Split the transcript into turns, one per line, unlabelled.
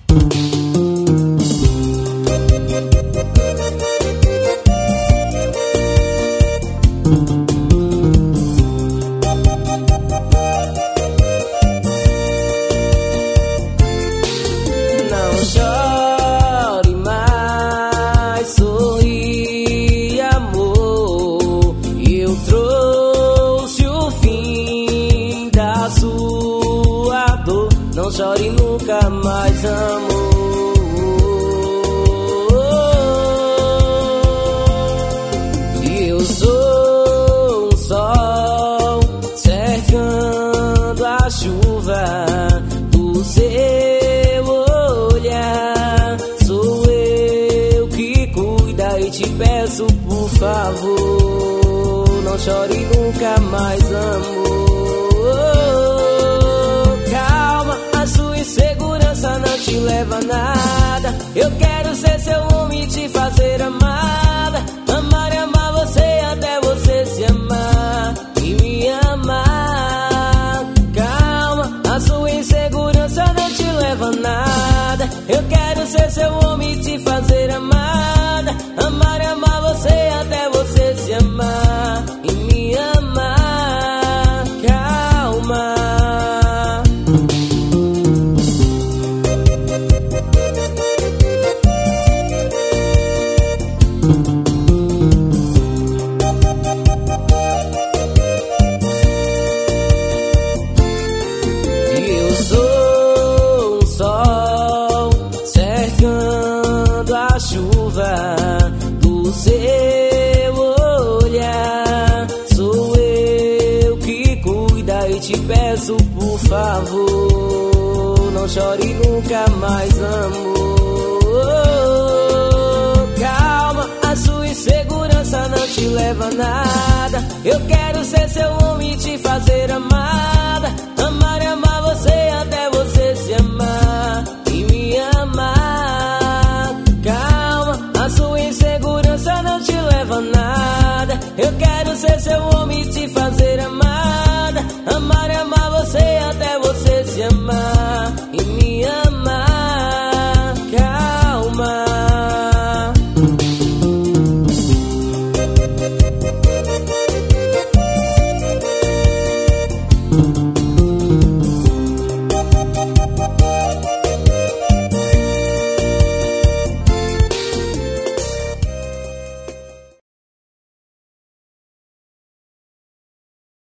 Não chore nunca mais, amor. Eu sou um sol cercando a chuva do seu olhar. Sou eu que cuida e te peço, por favor, não chore nunca mais, amor. Insegurança não te leva a nada. Eu quero ser seu homem e te fazer amada. Amar e amar você até você se amar e me amar. Calma, a sua insegurança não te leva a nada. Eu quero ser seu homem e te fazer amada. Amar e amar você até você se amar e me amar. Calma. Eu sou um sol cercando a chuva do seu olhar. Sou eu que cuida e te peço, por favor, não chore nunca mais, amor. Calma, a sua insegurança não te leva a nada. Eu quero ser seu homem e te fazer amada. Amar e amar você até você se amar e me amar. Calma, a sua insegurança não te leva a nada. Eu quero ser seu homem e te fazer amada. Amar e amar você até você se amar e me amar. Calma.
Thank you.